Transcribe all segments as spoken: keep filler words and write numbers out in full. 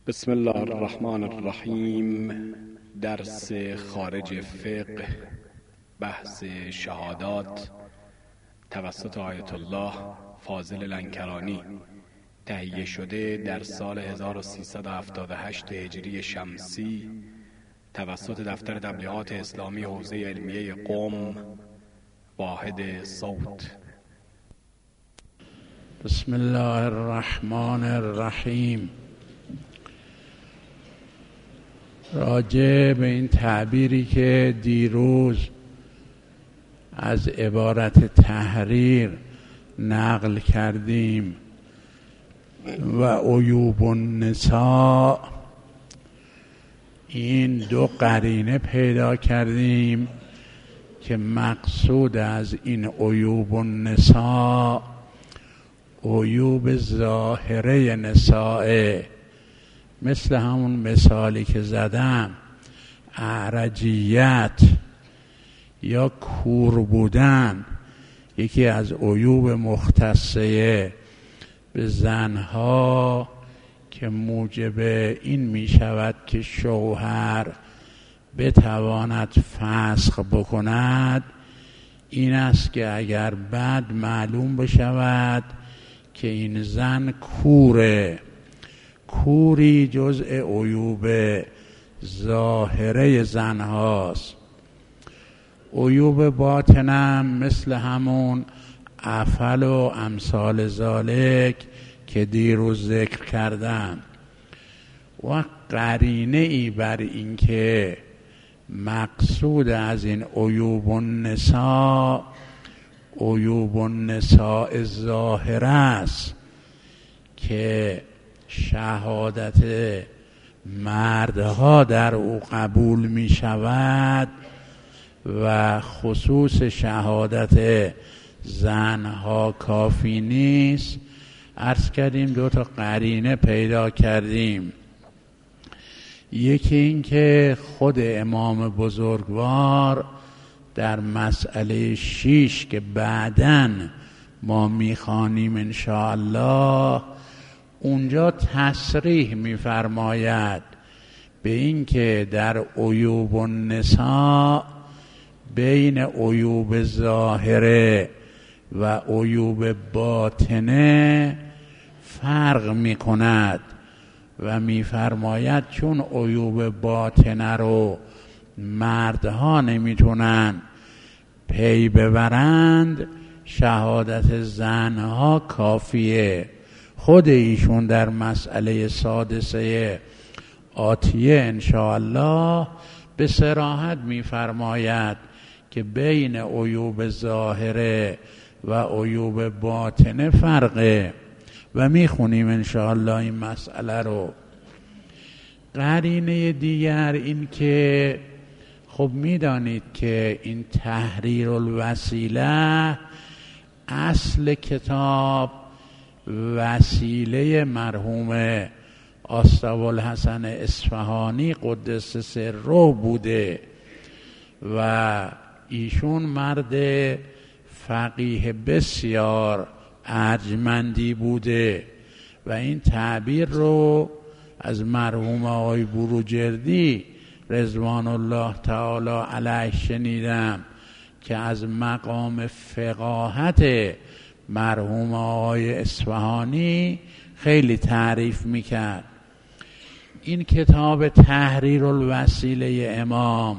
بسم الله الرحمن الرحیم. درس خارج فقه، بحث شهادات توسط آیت الله فاضل لنکرانی، تهیه شده در سال هزار و سیصد و هفتاد و هشت هجری شمسی توسط دفتر تبلیغات اسلامی حوزه علمیه قم، واحد صوت. بسم الله الرحمن الرحیم. راجع به این تعبیری که دیروز از عبارت تحریر نقل کردیم و عیوب النساء، این دو قرینه پیدا کردیم که مقصود از این عیوب النساء عیوب ظاهره نساء، مثل همون مثالی که زدم، اعرجیت یا کور بودن یکی از عیوب مختصه به زنها که موجب این می شود که شوهر بتواند فسخ بکند این است که اگر بعد معلوم بشود که این زن کوره. کوری جزء عیوب ظاهره زن هاست. عیوب باطنم مثل همون افعل و امثال ذالک که دیروز ذکر کردم. و قرینه ای بر این که مقصود از این عیوب النساء عیوب النساء ظاهره است که شهادت مردها در او قبول می شود و خصوص شهادت زنها کافی نیست. عرض کردیم دو تا قرینه پیدا کردیم. یکی این که خود امام بزرگوار در مسئله شیش که بعداً ما میخوانیم انشاءالله، اونجا تصریح می‌فرماید به این که در عیوب النساء بین عیوب ظاهره و عیوب باطنه فرق می‌کند و می‌فرماید چون عیوب باطنه رو مردها نمی‌تونن پی ببرند، شهادت زنها کافیه. خود ایشون در مسئله سادسه آتیه انشاءالله به صراحت می‌فرماید که بین عیوب ظاهره و عیوب باطنه فرقه و میخونیم انشاءالله این مسئله رو. قرینه دیگر این که خب میدانید که این تحریر الوسیله اصل کتاب وسیله مرحوم آستابالحسن اصفهانی قدس سره بوده و ایشون مرد فقیه بسیار ارجمندی بوده و این تعبیر رو از مرحوم آقای بروجردی رضوان الله تعالی علیه شنیدم که از مقام فقاهت مرحوم آقای اصفهانی خیلی تعریف میکرد. این کتاب تحریر الوسیله امام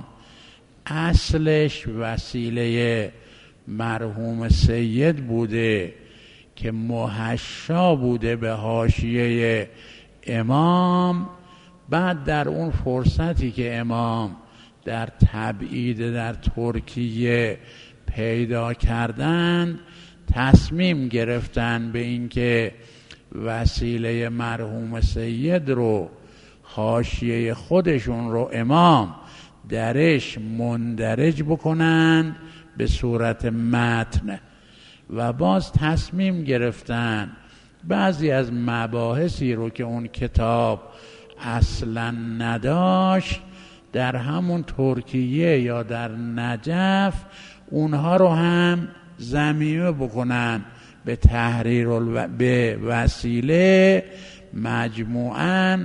اصلش وسیله مرحوم سید بوده که محشا بوده به حاشیه امام. بعد در اون فرصتی که امام در تبعید در ترکیه پیدا کردند تصمیم گرفتن به اینکه وسیله مرحوم سید رو حاشیه خودشون رو امام درش مندرج بکنن به صورت متن و باز تصمیم گرفتن بعضی از مباحثی رو که اون کتاب اصلا نداشت در همون ترکیه یا در نجف اونها رو هم ضمیمه بکنن به تحریر الو... به وسیله مجموعاً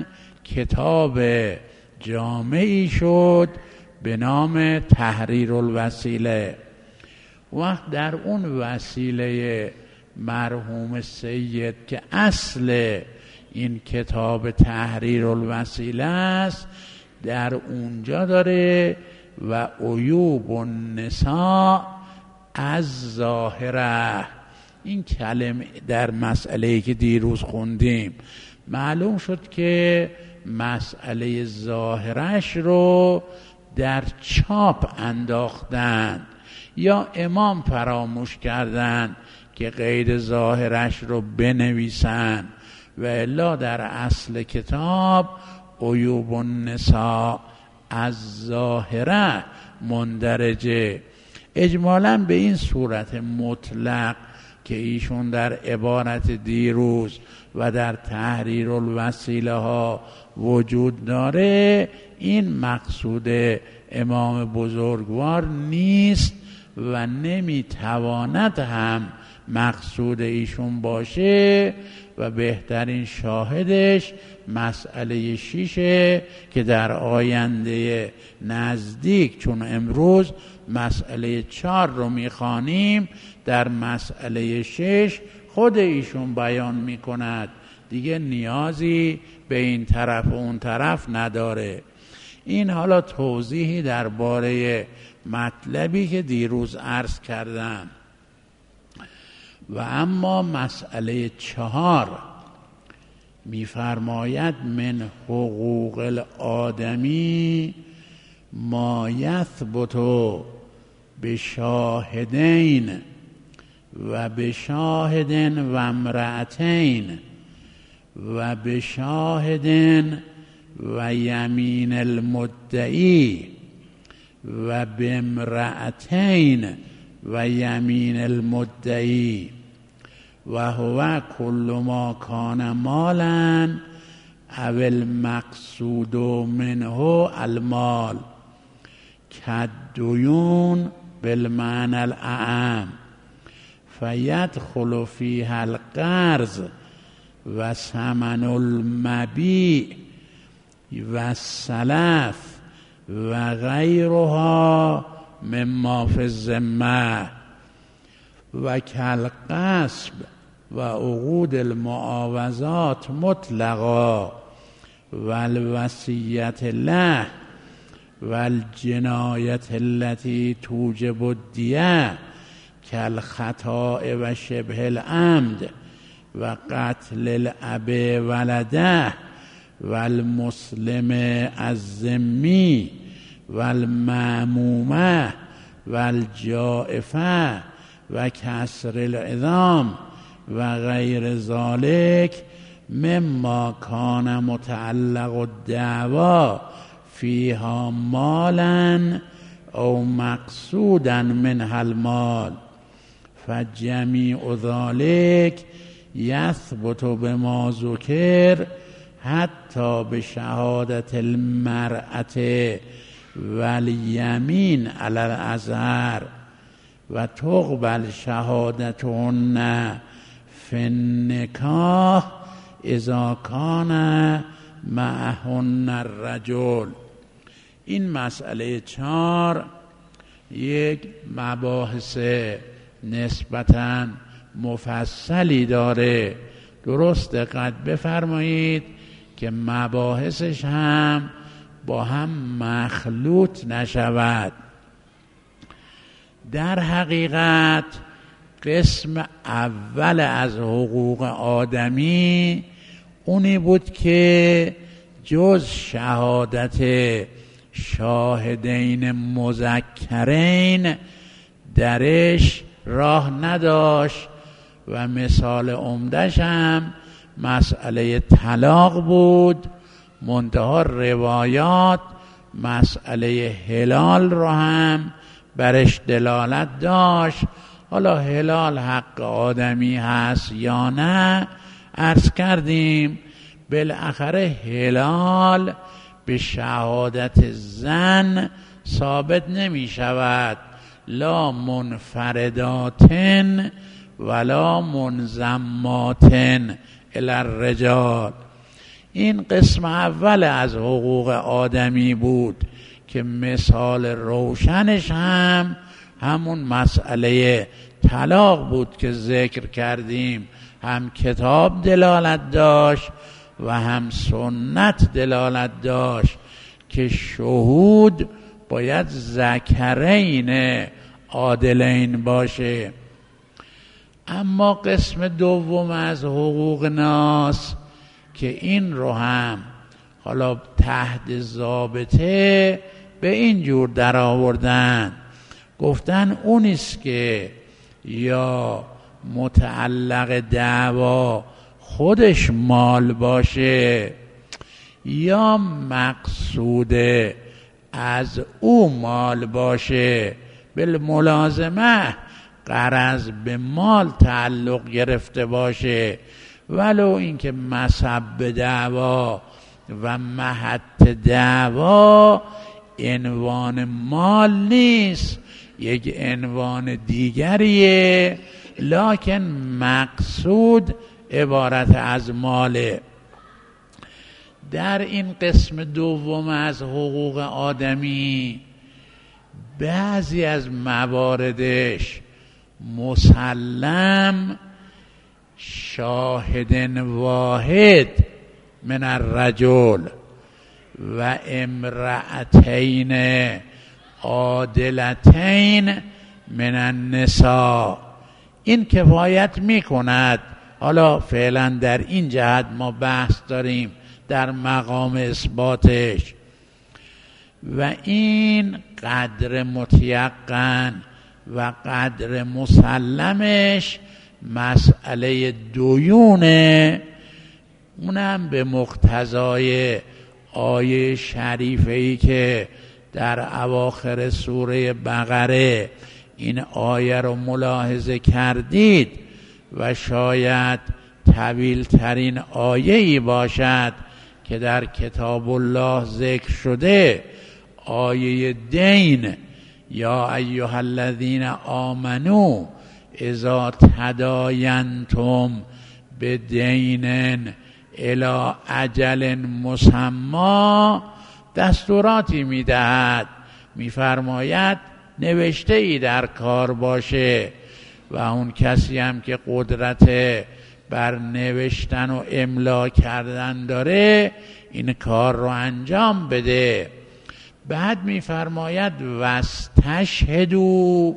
کتاب جامعی شد به نام تحریر الوسیله. وقت در اون وسیله مرحوم سید که اصل این کتاب تحریر الوسیله است، در اونجا داره و عیوب النساء از ظاهره. این کلمه در مسئله‌ای که دیروز خوندیم معلوم شد که مسئله ظاهرش رو در چاپ انداختن یا امام فراموش کردن که غیر ظاهرش رو بنویسن، و الا در اصل کتاب عیوب النساء از ظاهره مندرجه. اجمالاً به این صورت مطلق که ایشون در عبارت دیروز و در تحریر الوسیله ها وجود داره، این مقصود امام بزرگوار نیست و نمیتواند هم مقصود ایشون باشه، و بهترین شاهدش مسئله شیشه که در آینده نزدیک، چون امروز مسئله چهار رو میخوانیم، در مسئله شش خود ایشون بیان میکند، دیگه نیازی به این طرف و اون طرف نداره. این حالا توضیحی درباره مطلبی که دیروز عرض کردم. و اما مسئله چهار میفرماید من حقوق الآدمی ما یثبت بشاهدین و بشاهد و امرأتین و بشاهد و یمین المدعی و بامرأتین و یمین المدعی و هو کل ما کان مالا او المقصود منه المال کالدیون بالمعنى الاعم فیدخل فیها القرض و ثمن المبیع و السلف و غیرها مما فی الذمه و کالغصب و عقود المعاوضات مطلقا و الوصیت له و الجنایت التي توجب الدیه کالخطاء و شبه العمد و قتل الاب ولده و المسلم الذمی و المعمومه و الجائفه و کسر العظام و غیر ذالک مما کان متعلق الدعوا فیها مالا او مقصودا منها المال فجمیع ذالک یثبت بما ذکر حتی بشهادت المرأة والیمین علی الازهر و تقبل شهادتهن فی النکاح اذا کان معهن الرجل. این مسئله چهار یک مباحث نسبتاً مفصلی داره. درست دقت بفرمایید که مباحثش هم با هم مخلوط نشود. در حقیقت قسم اول از حقوق آدمی اونی بود که جز شهادت شاهدین مذکرین درش راه نداشت و مثال عمدش هم مسئله طلاق بود. منتها روایات مسئله حلال رو هم برش دلالت داشت. حالا حلال حق آدمی هست یا نه عرض کردیم. بالاخره حلال به شهادت زن ثابت نمی شود، لا منفرداتن ولا منضماتن الی الرجال. این قسم اول از حقوق آدمی بود که مثال روشنش هم همون مسئله طلاق بود که ذکر کردیم. هم کتاب دلالت داشت و هم سنت دلالت داشت که شهود باید ذکرین عادلین باشه. اما قسم دوم از حقوق ناس که این رو هم حالا تحت ضابطه به این جور در آوردن، گفتن اونیست که یا متعلق دعوا خودش مال باشه یا مقصود از او مال باشه، بالملازمه غرض به مال تعلق گرفته باشه، ولو اینکه مسبب دعوا و محط دعوا عنوان مال نیست، یک عنوان دیگریه، لکن مقصود عبارت از ماله. در این قسم دوم از حقوق آدمی بعضی از مواردش مسلم شاهد واحد من الرجل و امرأتین عادلتین من النساء این کفایت می کند. حالا فعلا در این جهت ما بحث داریم در مقام اثباتش، و این قدر متیقن و قدر مسلمش مسئله دویونه، اونم به مقتضای آیه شریفه‌ای که در اواخر سوره بقره این آیه رو ملاحظه کردید و شاید طویل ترین آیه‌ای باشد که در کتاب الله ذکر شده، آیه دین، یا ایها الذین آمنو اذا تداینتم بدین الی اجل مسمی، دستوراتی میدهد، میفرماید نوشته ای در کار باشه و اون کسی هم که قدرت بر نوشتن و املا کردن داره این کار رو انجام بده. بعد میفرماید واستشهدوا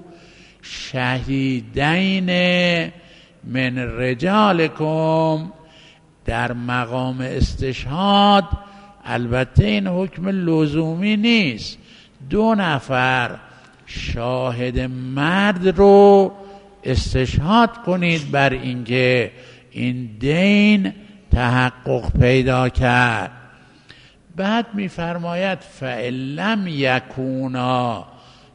شهیدین من رجالکم، در مقام استشهاد البته این حکم لزومی نیست، دو نفر شاهد مرد رو استشهاد کنید بر اینکه این دین تحقق پیدا کرد. بعد میفرماید فَإِلَّمْ یَکُونَا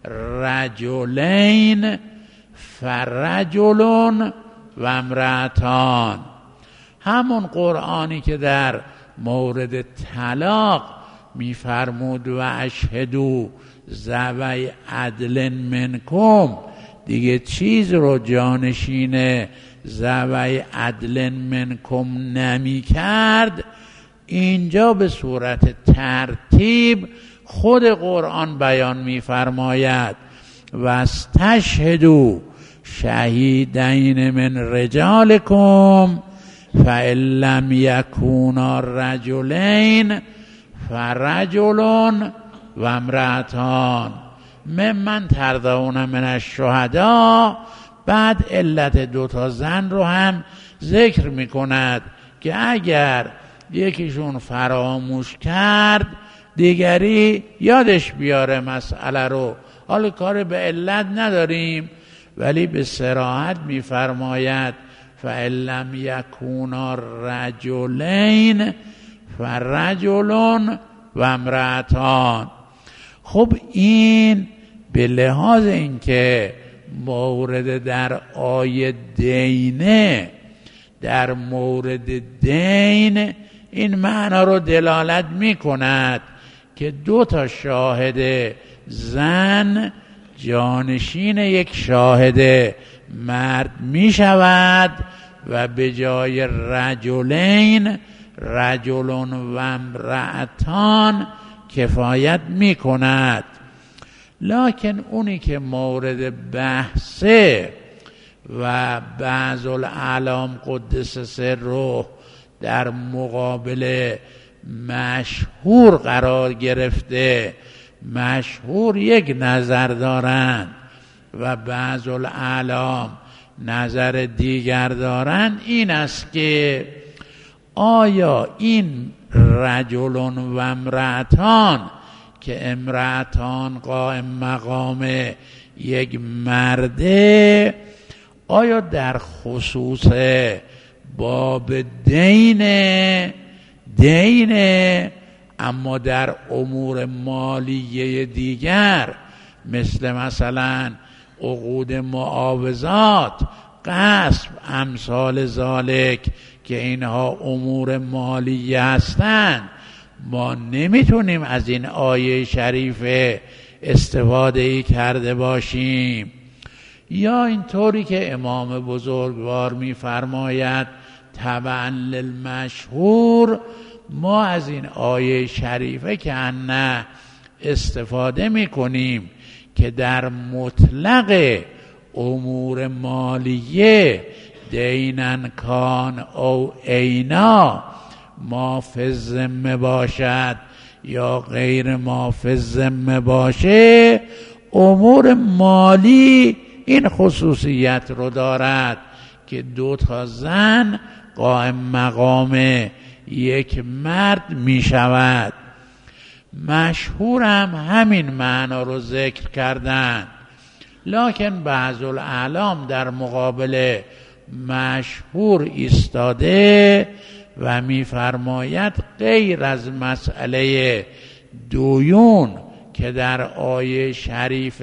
رجلین فرجل و امرأتان، همون قرآنی که در مورد طلاق میفرمود و اشهدوا ذوی عدل منکم، دیگه چیز رو جانشین ذوی عدل منکم نمی کرد، اینجا به صورت ترتیب خود قرآن بیان میفرماید واستشهدوا شهیدین من رجالکم فَإِن لَّمْ یَکُونَا رجلین فرجل و امرأتان ممن ترضون من الشهداء. بعد علت دوتا زن رو هم ذکر می کند که اگر یکیشون فراموش کرد دیگری یادش بیاره مسئله رو. حالا کار به علت نداریم، ولی به صراحت می فرماید فَإِن لَّمْ یَکُونَا رجلین فرجل و امرأتان. خب این به لحاظ اینکه مورد در آیه دینه، در مورد دین این معنا رو دلالت می کند که دو تا شاهد زن جانشین یک شاهد مرد می شود و به جای رجلین رجل و امرأتان کفایت می کند. لکن اونی که مورد بحثه و بعض الاعلام قدس سره در مقابل مشهور قرار گرفته، مشهور یک نظر دارند و بعض الاعلام نظر دیگر دارند، این است که آیا این رجل و امرأتان که امرأتان قائم مقام یک مرده، آیا در خصوص باب دین دین اما در امور مالیه دیگر مثل مثلا عقود معاوضات، غصب، امثال ذالک که اینها امور مالیه هستند، ما نمیتونیم از این آیه شریفه استفاده ای کرده باشیم؟ یا اینطوری که امام بزرگوار میفرماید تبعا للمشهور، ما از این آیه شریفه که نه استفاده میکنیم که در مطلق امور مالیه دینن کان او اینا ما فی الذمه باشد یا غیر ما فی الذمه باشه، امور مالی این خصوصیت رو دارد که دو تا زن قائم مقام یک مرد می شود. مشهور هم همین معنا رو ذکر کردن، لکن بعض الاعلام در مقابل مشهور ایستاده و می‌فرماید غیر از مسئله دویون که در آیه شریف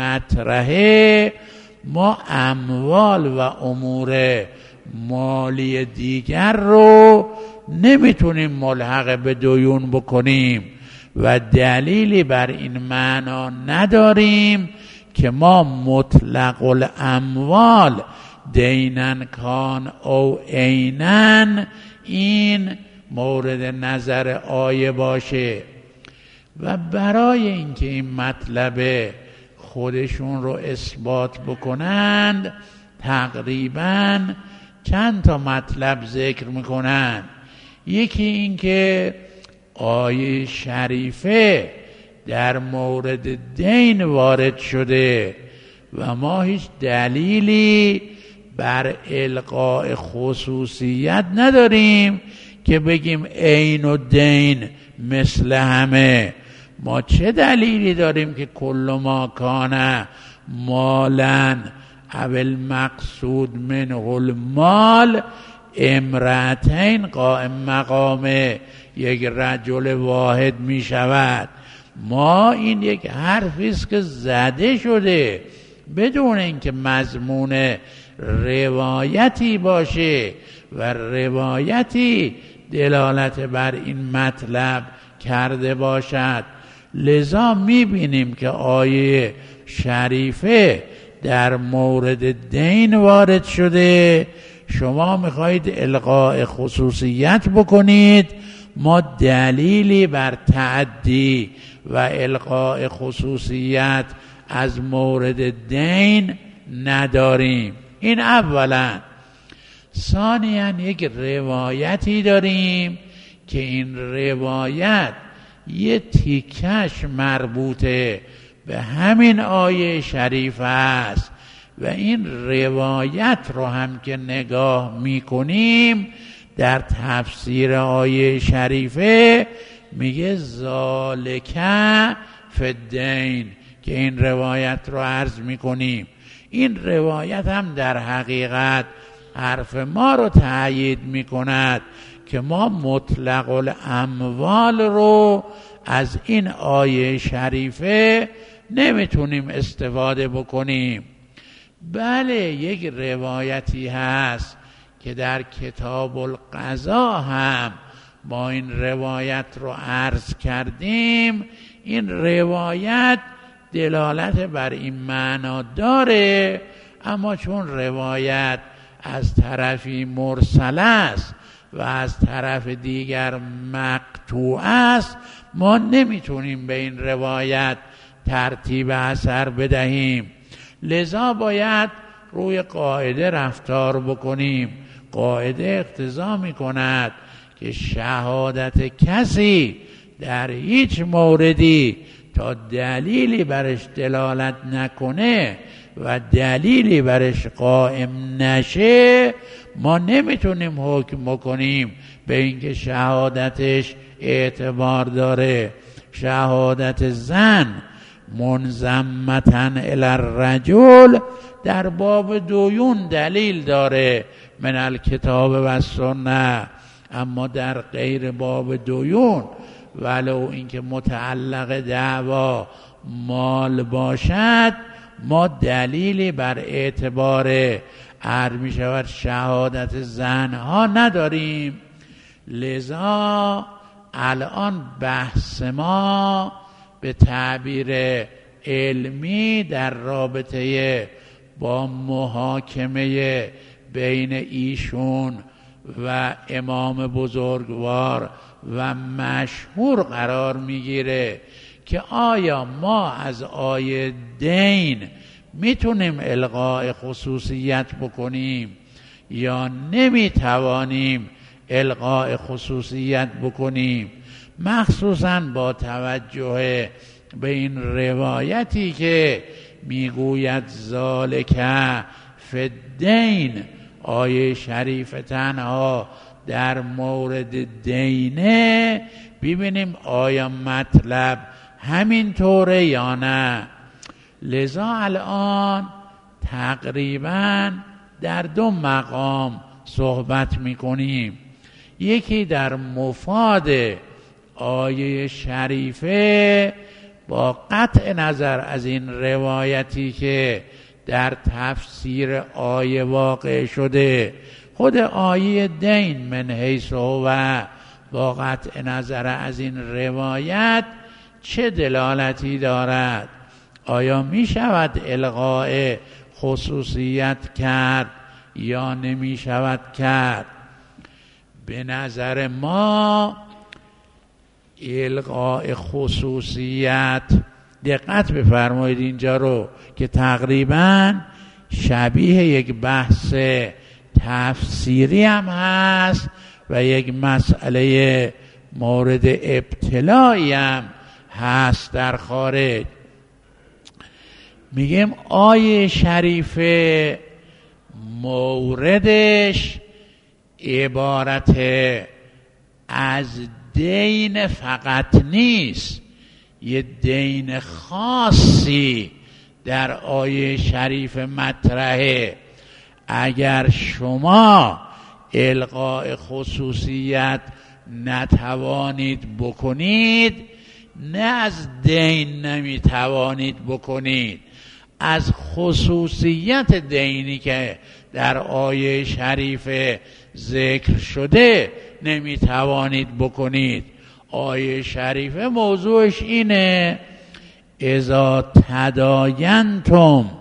مطرحه، ما اموال و امور مالی دیگر رو نمیتونیم ملحق به دویون بکنیم و دلیلی بر این معنا نداریم که ما مطلق الاموال دینن کان او اینن این مورد نظر آیه باشه. و برای اینکه این مطلب خودشون رو اثبات بکنند تقریباً چند تا مطلب ذکر میکنن. یکی این که آیه شریفه در مورد دین وارد شده و ما هیچ دلیلی بر القاء خصوصیت نداریم که بگیم عین و دین مثل همه. ما چه دلیلی داریم که کل ما کان مالا او المقصود منه المال امرأتین قائم مقام یک رجل واحد می شود؟ ما این یک حرفی است که زده شده بدون اینکه مضمون روایتی باشه و روایتی دلالت بر این مطلب کرده باشد. لذا میبینیم که آیه شریفه در مورد دین وارد شده، شما میخواهید القاء خصوصیت بکنید، ما دلیلی بر تعدی و القاء خصوصیت از مورد دین نداریم. این اولا. ثانیاً یک روایتی داریم که این روایت یه تیکش مربوطه به همین آیه شریف است و این روایت رو هم که نگاه میکنیم در تفسیر آیه شریفه میگه ذالکه فی الدین که این روایت رو عرض میکنیم. این روایت هم در حقیقت حرف ما رو تأیید میکند که ما مطلق الاموال رو از این آیه شریفه نمیتونیم استفاده بکنیم. بله یک روایتی هست که در کتاب القضا هم ما این روایت رو عرض کردیم، این روایت دلالت بر این معنا داره، اما چون روایت از طرفی مرسل است و از طرف دیگر مقطوع است، ما نمیتونیم به این روایت ترتیب اثر بدهیم. لذا باید روی قاعده رفتار بکنیم. قاعده اقتضا میکند که شهادت کسی در هیچ موردی تا دلیلی برش دلالت نکنه و دلیلی برش قائم نشه، ما نمیتونیم حکم کنیم به اینکه شهادتش اعتبار داره. شهادت زن منضمتن الی الرجل در باب دیون دلیل داره من الکتاب و سنت، اما در غیر باب دیون ولو اینکه متعلق دعوا مال باشد، ما دلیلی بر اعتبار عرض می شود شهادت زنها نداریم. لذا الان بحث ما به تعبیر علمی در رابطه با محاکمه بین ایشون و امام بزرگوار و مشهور قرار میگیره که آیا ما از آیه دین میتونیم الغاء خصوصیت بکنیم یا نمیتوانیم الغاء خصوصیت بکنیم، مخصوصا با توجه به این روایتی که میگوید ذالک فی الدین. آیه شریف تنها در مورد دینه، ببینیم آیا مطلب همین طوره یا نه. لذا الان تقریبا در دو مقام صحبت میکنیم. یکی در مفاد آیه شریفه با قطع نظر از این روایتی که در تفسیر آیه واقع شده، خود آیه دین من حیث و با قطع نظر از این روایت چه دلالتی دارد؟ آیا می شود الغاء خصوصیت کرد یا نمی شود کرد؟ به نظر ما الغاء خصوصیت، دقت بفرمایید اینجا رو که تقریبا شبیه یک بحث تفسیری هم هست و یک مسئله مورد ابتلایی هم هست در خارج. میگیم آیه شریفه موردش عبارت از دین فقط نیست، یه دین خاصی در آیه شریف مطرحه. اگر شما الغاء خصوصیت نتوانید بکنید، نه از دین نمیتوانید بکنید، از خصوصیت دینی که در آیه شریف ذکر شده نمیتوانید بکنید. آیه شریفه موضوعش اینه اذا تداینتم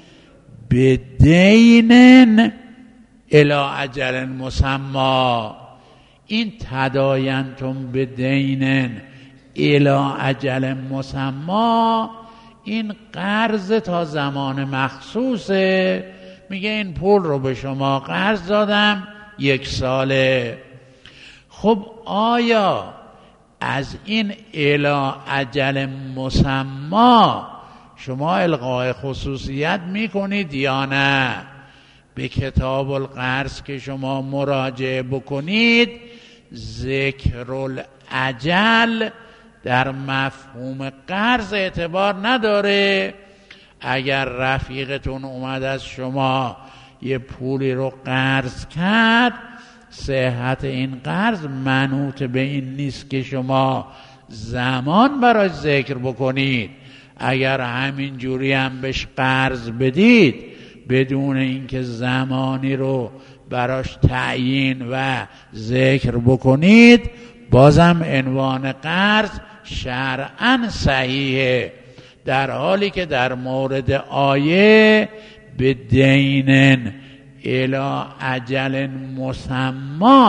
بدین الی اجل مسمی. این تداینتم بدین الی اجل مسمی، این قرض تا زمان مخصوصه. میگه این پول رو به شما قرض دادم یک ساله. خب آیا از این الی اجل مسمی شما الغاء خصوصیت میکنید یا نه؟ به کتاب القرض که شما مراجعه بکنید، ذکر الاجل در مفهوم قرض اعتبار نداره. اگر رفیقتون اومد از شما یه پولی رو قرض کرد، صحت این قرض منوط به این نیست که شما زمان براش ذکر بکنید. اگر همین جوری هم بهش قرض بدید بدون اینکه زمانی رو براش تعیین و ذکر بکنید، بازم عنوان قرض شرعاً صحیحه، در حالی که در مورد آیه به دینن الی اجل مسمی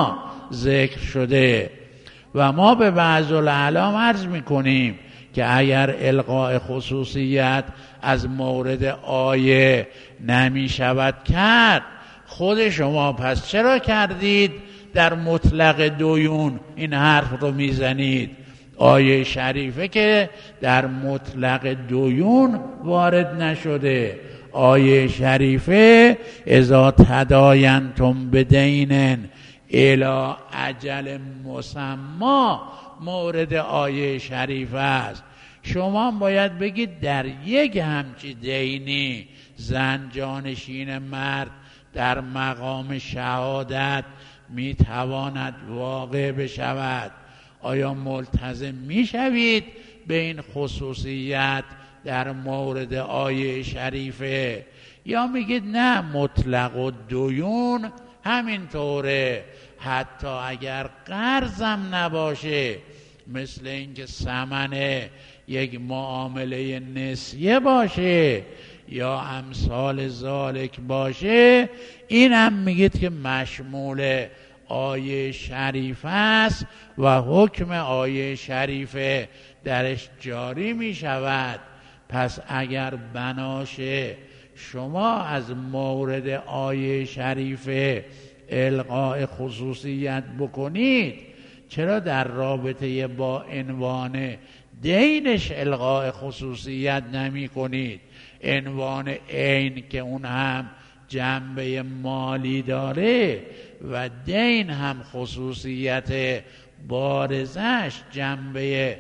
ذکر شده. و ما به بعض الاعلام عرض میکنیم که اگر القاء خصوصیت از مورد آیه نمی شود کرد، خود شما پس چرا کردید در مطلق دویون این حرف رو میزنید؟ آیه شریفه که در مطلق دویون وارد نشده. آیه شریفه اذا تداینتم بدین الی اجل مسمی مورد آیه شریفه است. شما باید بگید در یک همچی دینی زن جانشین مرد در مقام شهادت میتواند واقع بشود. آیا ملتزم میشوید به این خصوصیت در مورد آیه شریفه، یا میگید نه مطلق و دویون همینطوره، حتی اگر قرضم نباشه، مثل اینکه ثمن یک معامله نسیه باشه یا امثال ذالک باشه، این هم میگید که مشمول آیه شریفه است و حکم آیه شریفه درش جاری می شود. پس اگر بناشه شما از مورد آیه شریفه القاء خصوصیت بکنید، چرا در رابطه با عنوان دینش القاء خصوصیت نمی کنید؟ عنوان عین که اون هم جنبه مالی داره و دین هم خصوصیت بارزش جنبه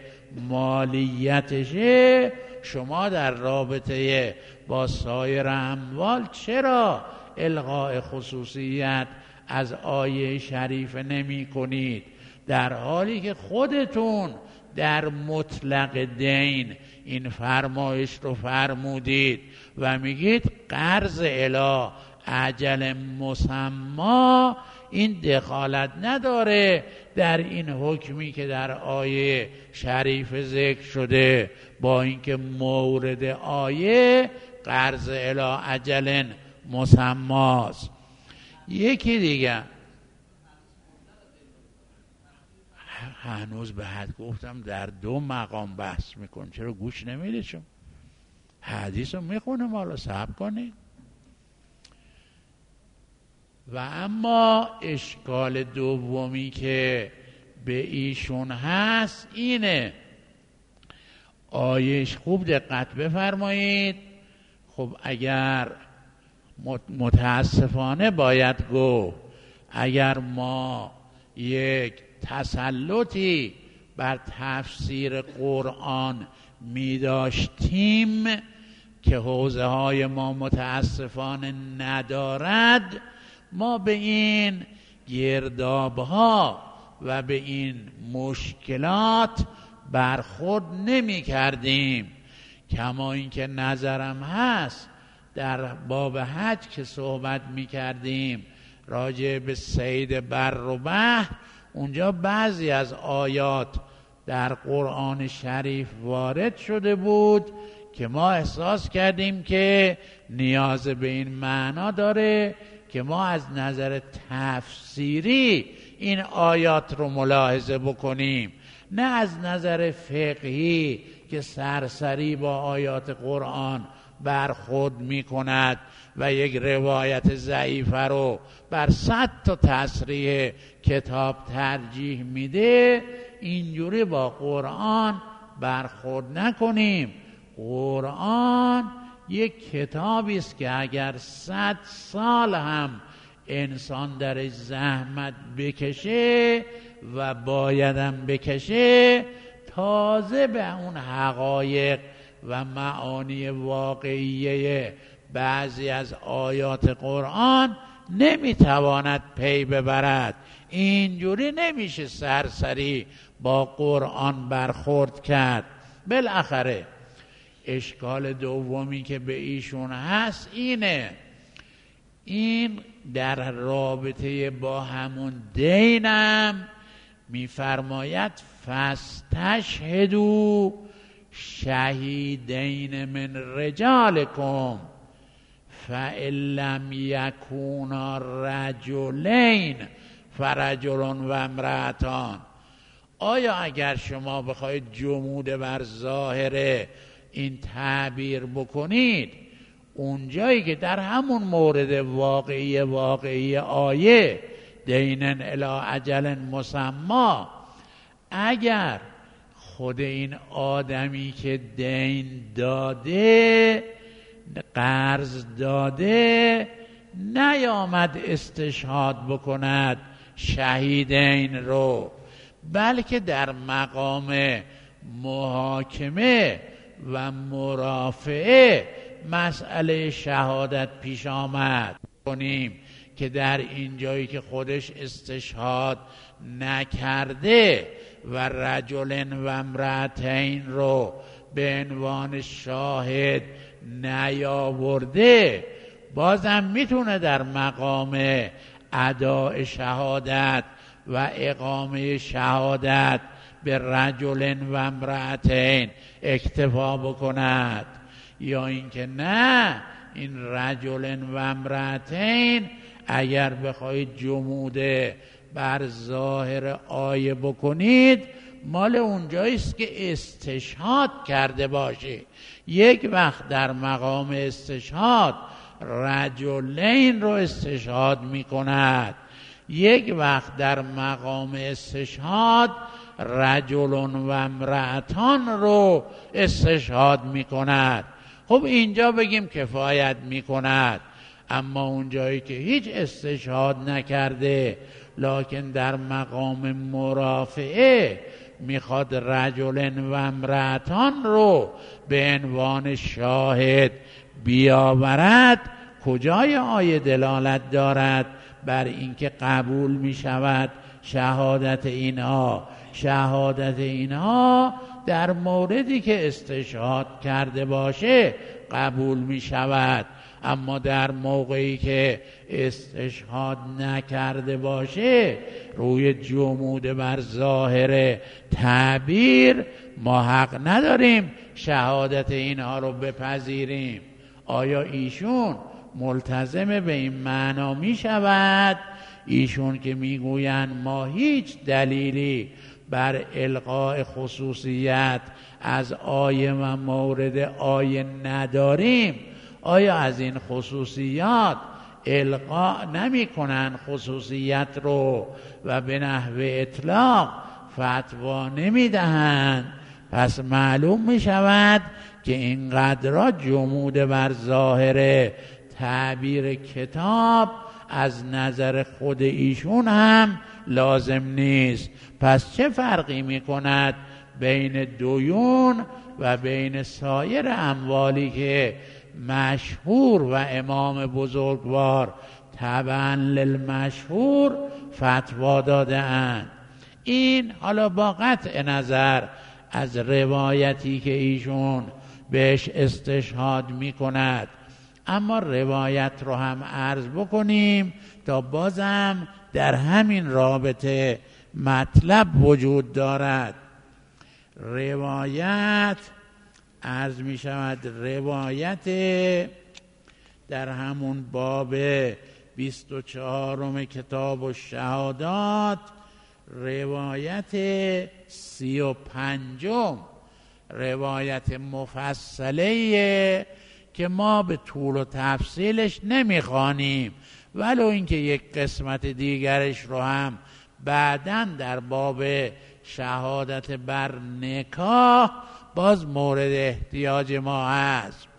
مالیتشه، شما در رابطه با سایر اموال چرا الغاء خصوصیت از آیه شریفه نمی کنید؟ در حالی که خودتون در مطلق دین این فرمایش رو فرمودید و میگید قرض الی اجل مسمی این دخالت نداره در این حکمی که در آیه شریف ذکر شده، با اینکه مورد آیه قرض الی اجل مسمی است. یکی دیگه هنوز به حد گفتم در دو مقام بحث میکنم، چرا گوش نمیدید؟ شما حدیث رو میخونم، حالا صبر کنید. و اما اشکال دومی که به ایشون هست اینه، آیش خوب دقت بفرمایید. خب اگر متاسفانه باید گفت اگر ما یک تسلطی بر تفسیر قرآن می داشتیم که حوزه های ما متاسفانه ندارد، ما به این گرداب ها و به این مشکلات برخورد نمی کردیم. کما اینکه نظرم هست در باب حج که صحبت می کردیم راجع به صید بر و بحر، اونجا بعضی از آیات در قرآن شریف وارد شده بود که ما احساس کردیم که نیاز به این معنا داره که ما از نظر تفسیری این آیات رو ملاحظه بکنیم، نه از نظر فقهی که سرسری با آیات قرآن برخورد می کند و یک روایت ضعیفه رو بر صد تا تصریح کتاب ترجیح میده. اینجوری با قرآن برخورد نکنیم. قرآن یک کتابی است که اگر صد سال هم انسان در زحمت بکشه و بایدم بکشه، تازه به اون حقایق و معانی واقعیه بعضی از آیات قرآن نمیتواند پی ببرد. اینجوری نمیشه سرسری با قرآن برخورد کرد. بالاخره اشکال دومی که به ایشون هست اینه، این در رابطه با همون دینم میفرماید فاستشهدوا شهیدین من رجالکم فإن لم یکونا رجلین فرجل و امرأتان. آیا اگر شما بخواید جمود بر ظاهر این تعبیر بکنید، اونجایی که در همون مورد واقعی واقعی آیه دینن الی اجل مسمی، اگر خود این آدمی که دین داده، قرض داده، نیامد استشهاد بکند شهیدین رو، بلکه در مقام محاکمه و مرافعه مسئله شهادت پیش آمد کنیم که در این جایی که خودش استشهاد نکرده و رجل و امرأتین رو به عنوان شاهد نیاورده، بازم میتونه در مقام اداء شهادت و اقامه شهادت به رجل و امرأتین اکتفا بکند. یا اینکه نه، این رجل و امرأتین اگر بخواید جموده بر ظاهر آیه بکنید، مال اونجاییست که استشهاد کرده باشه. یک وقت در مقام استشهاد رجلین رو استشهاد می کند، یک وقت در مقام استشهاد رجل و امرأتان رو استشهاد می کند. خب اینجا بگیم کفایت می کند، اما اونجایی که هیچ استشهاد نکرده لکن در مقام مرافعه میخواد رجل و امرأتان رو به عنوان شاهد بیاورد، کجای آیه دلالت دارد بر اینکه قبول می شود شهادت اینها؟ شهادت اینها در موردی که استشهاد کرده باشه قبول می شود، اما در موقعی که استشهاد نکرده باشه روی جمود بر ظاهر تعبیر ما حق نداریم شهادت اینها رو بپذیریم. آیا ایشون ملتزم به این معنا می شود؟ ایشون که می گویند ما هیچ دلیلی بر القاء خصوصیت از آیه و مورد آیه نداریم، آیا از این خصوصیات القاء نمی کنن خصوصیت رو و به نحو اطلاق فتوا نمی دهند؟ پس معلوم می شود که اینقدر جمود بر ظاهر تعبیر کتاب از نظر خود ایشون هم لازم نیست. پس چه فرقی می کند بین دیون و بین سایر اموالی که مشهور و امام بزرگوار تبعا للمشهور فتوا داده اند؟ این حالا با قطع نظر از روایتی که ایشون بهش استشهاد می کند، اما روایت رو هم عرض بکنیم تا بازم در همین رابطه مطلب وجود دارد. روایت عرض می شود، روایت در همون باب بیست و چهارم کتاب الشهادات، روایت سی و پنجم، روایت مفصله که ما به طول و تفصیلش نمیخوانیم، ولو اینکه یک قسمت دیگرش رو هم بعداً در باب شهادت بر نکاح باز مورد احتیاج ما هست.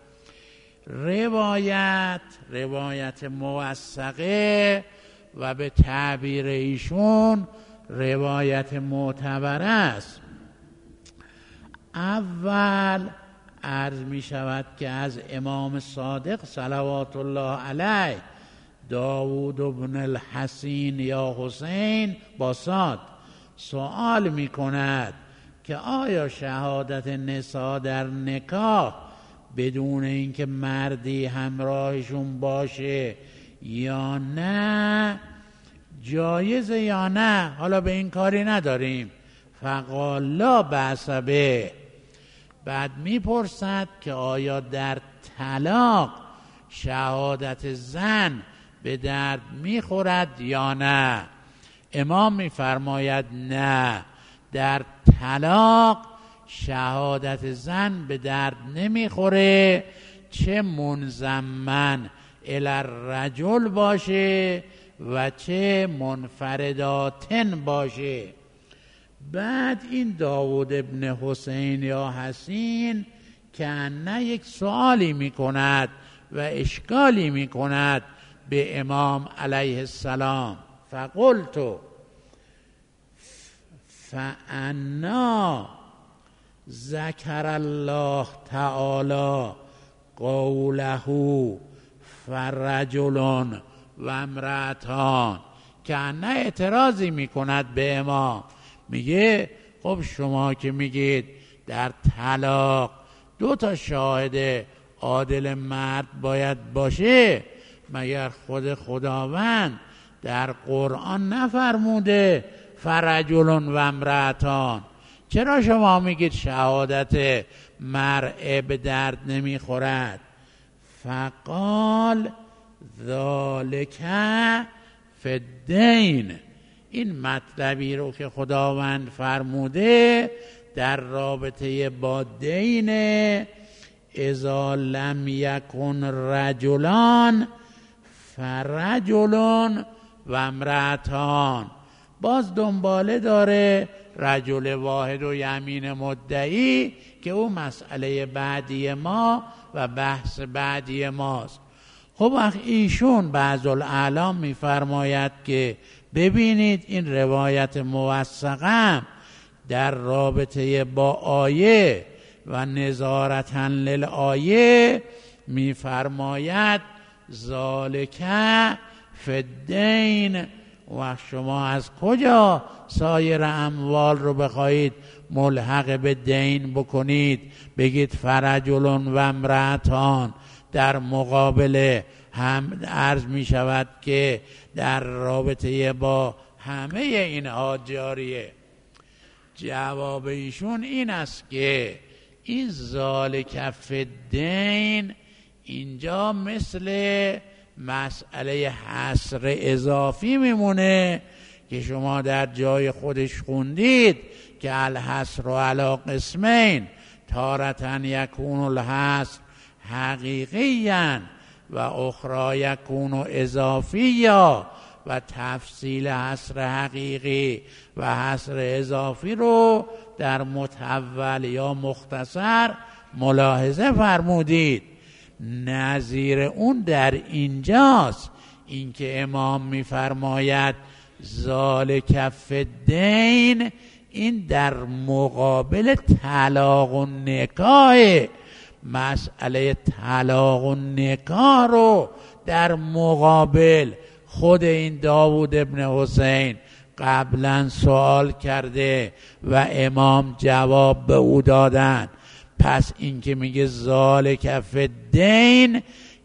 روایت روایت موثقه و به تعبیر ایشون روایت معتبر است. اول عرض می شود که از امام صادق صلوات الله علیه داوود بن الحسین یا حسین با صاد سوال می کند که آیا شهادت نساء در نکاح بدون اینکه مردی همراهشون باشه یا نه جایزه یا نه؟ حالا به این کاری نداریم. فقال لا بأس به. بعد میپرسد که آیا در طلاق شهادت زن به درد میخورد یا نه؟ امام میفرماید نه، در طلاق شهادت زن به درد نمیخوره، چه منضمن الی الرجل باشه و چه منفرداتن باشه. بعد این داوود ابن حسین یا حسین که نه یک سوالی میکند و اشکالی میکند به امام علیه السلام. فقلتو فانا ذکر الله تعالی قوله فرجل و امرأتان، که نه اعتراضی میکند به امام، میگه خب شما که میگید در طلاق دو تا شاهد عادل مرد باید باشه، مگر خود خداوند در قرآن نفرموده فرجل و امرأتان؟ چرا شما میگید شهادت مرء به درد نمیخورد؟ فقال ذالک فی الدین، این مطلبی رو که خداوند فرموده در رابطه با دین، اذا لم یکن رجلان فرجل و امرأتان، باز دنباله داره رجل واحد و یمین مدعی که او مسئله بعدی ما و بحث بعدی ماست. خب وقت ایشون بعض الاعلام میفرماید که ببینید این روایت موثقم در رابطه با آیه و نظارتاً للآیه میفرماید ذالک فی الدین، و شما از کجا سایر اموال رو بخواهید ملحق به دین بکنید، بگید فرجل و امرأتان، در مقابل هم عرض می شود که در رابطه با همه اینها جاریه. جواب ایشون این است که این ذالک فی الدین اینجا مثل مسئله حصر اضافی میمونه که شما در جای خودش خوندید که الحصر علی قسمین، تارة یکون الحصر حقیقیاً و اخرى یکون اضافیاً، و تفصیل حصر حقیقی و حصر اضافی رو در متول یا مختصر ملاحظه فرمودید. نظیر اون در اینجاست، اینکه امام میفرماید ذالک فی الدین، این در مقابل طلاق و نکاح، مسئله طلاق و نکاح رو در مقابل خود این داوود ابن حسین قبلا سوال کرده و امام جواب به او دادن. پس این که میگه ذالک فی الدین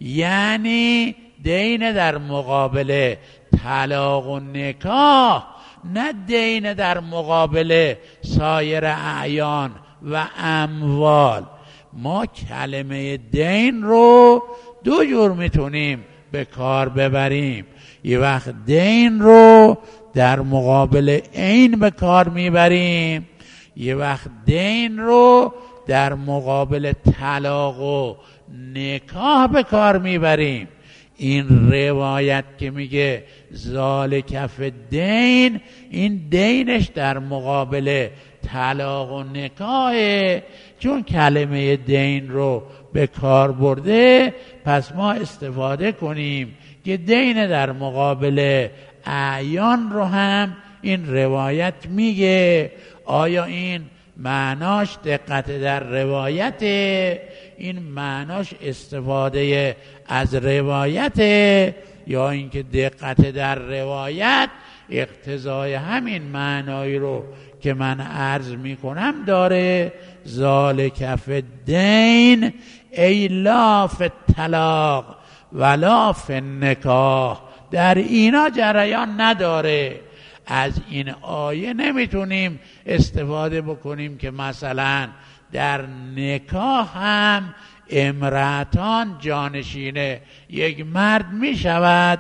یعنی دین در مقابل طلاق و نکاح، نه دین در مقابل سایر اعیان و اموال. ما کلمه دین رو دو جور میتونیم به کار ببریم. یه وقت دین رو در مقابل عین به کار میبریم، یه وقت دین رو در مقابل طلاق و نکاح به کار میبریم. این روایت که میگه ذالک فی الدین، این دینش در مقابل طلاق و نکاحه. چون کلمه دین رو به کار برده، پس ما استفاده کنیم که دین در مقابل اعیان رو هم این روایت میگه. آیا این معناش دقت در روایت، این معناش استفاده از روایت، یا اینکه دقت در روایت اقتضای همین معنایی رو که من عرض میکنم داره؟ ذالک فی الدین ای لا فی الطلاق ولا فی النکاح، در اینا جریان نداره. از این آیه نمیتونیم استفاده بکنیم که مثلا در نکاح هم امرأتان جانشین یک مرد میشود،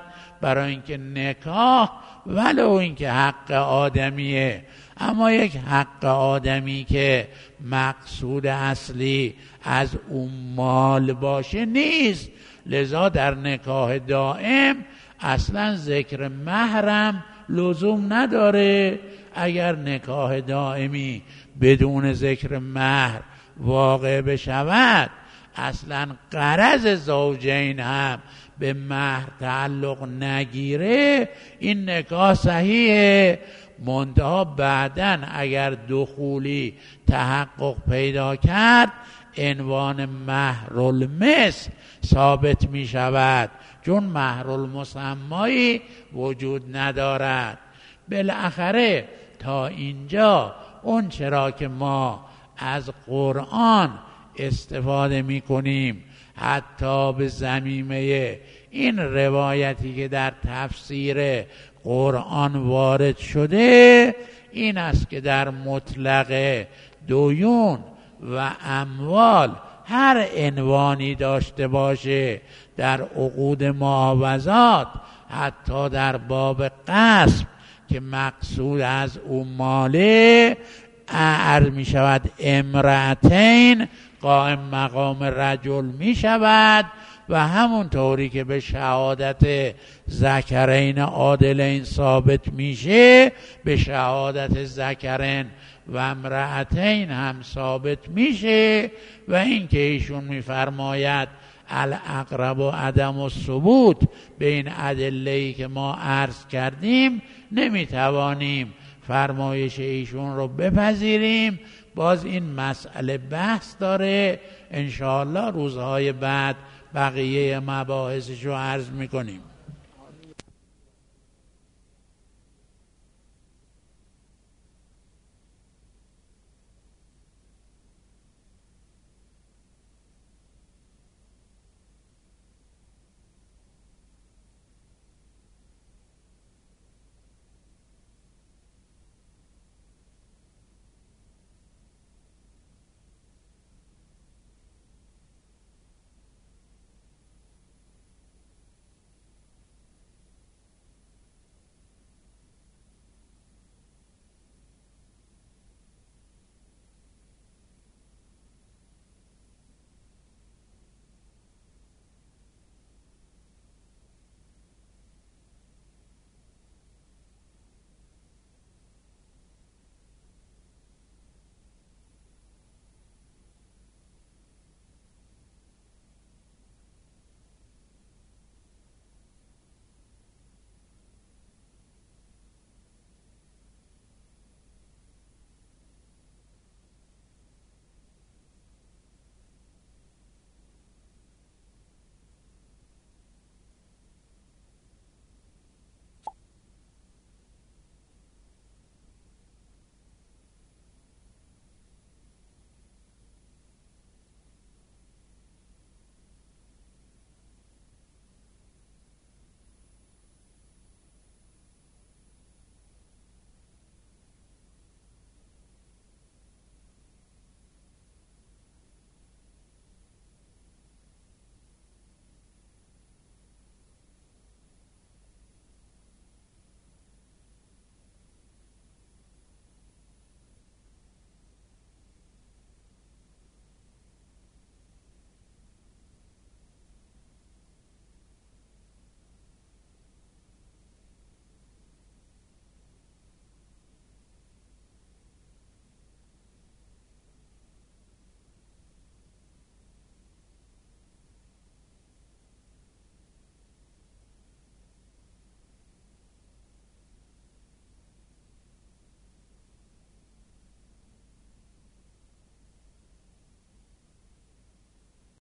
برای اینکه نکاح ولو اینکه حق آدمیه، اما یک حق آدمی که مقصود اصلی از اون مال باشه نیست. لذا در نکاح دائم اصلا ذکر محرم لزوم نداره. اگر نکاح دائمی بدون ذکر مهر واقع بشود، اصلا غرض زوجین هم به مهر تعلق نگیره، این نکاح صحیحه. منتها بعدن اگر دخولی تحقق پیدا کرد، عنوان مهرالمثل ثابت می شود، چون مهرالمسمایی وجود ندارد. بالاخره تا اینجا اون چرا که ما از قرآن استفاده می کنیم، حتی به ضمیمه این روایتی که در تفسیر قرآن وارد شده، این است که در مطلق دیون و اموال هر عنوانی داشته باشه، در عقود معاوضات، حتی در باب قسم که مقصود از اون ماله، عرض می شود امرأتین قائم مقام رجل می شود، و همون طوری که به شهادت ذکرین عادلین ثابت میشه، به شهادت ذکرین و امرأتین هم ثابت میشه. و این که ایشون میفرماید الاقرب و عدم الثبوت، به این ادله‌ای که ما عرض کردیم نمیتوانیم فرمایش ایشون رو بپذیریم. باز این مسئله بحث داره، انشاءالله روزهای بعد بقیه مباحثش رو عرض میکنیم.